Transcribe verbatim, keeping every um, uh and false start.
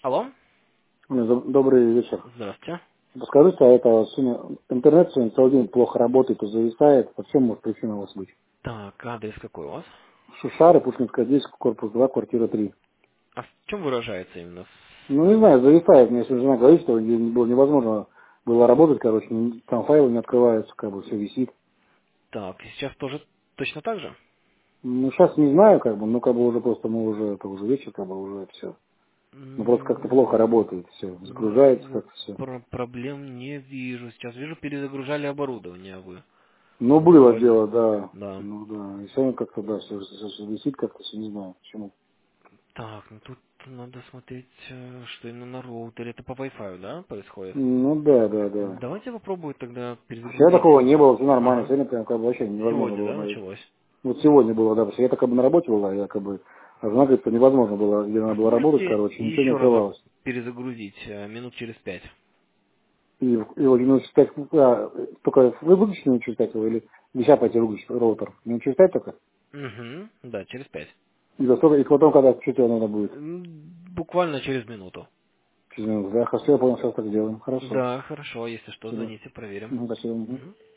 Алло? Доб- Добрый вечер. Здравствуйте. Подскажите, а это сегодня интернет сегодня целый день плохо работает и зависает. В чем может причина у вас быть? Так, адрес какой у вас? Шушары, Пушкинская, десять, корпус два, квартира три. А в чем выражается именно? Ну, не С- знаю, зависает. Мне сегодня жена говорит, что не- было невозможно было работать, короче, н- там файлы не открываются, как бы все висит. Так, сейчас тоже точно так же? Ну, сейчас не знаю, как бы, ну, как бы уже просто, мы уже, это уже вечер, как бы уже все. Ну, просто как-то плохо М, работает все, загружается Ну, как-то все. про- проблем не вижу. Сейчас вижу, перезагружали оборудование вы. Ну, было Вроде. дело, да. Да. Ну, да. И все как-то, да, все, висит как-то, все, не знаю, почему. Так, ну тут надо смотреть, э, что именно на роутере. Это по Wi-Fi, да, происходит? Ну да, да, да. Давайте попробую тогда Вчера перезагрузить. такого не было, все нормально. Ага. Сегодня прям как бы вообще невозможно Сегодня, было да, найти. началось? Вот сегодня было, да, потому что я как бы на работе была, я как бы, а жена говорит, что невозможно было, где надо А было работать, сможете короче, ничего не еще разок открывалось. перезагрузить э, минут через пять? И, и вот минут через пять, а, только вы выключите минут через пять его, или сейчас пойти выключить роутер? Минут через пять только? Угу, да, через пять. И, за сколько- и потом, когда что тебе надо будет? М, Буквально через минуту. Через минуту, да, хорошо, я понял, сейчас так сделаем. Хорошо. Да, хорошо, если что, Спасибо. звоните, проверим. Мгм, спасибо. Мгм. Мгм.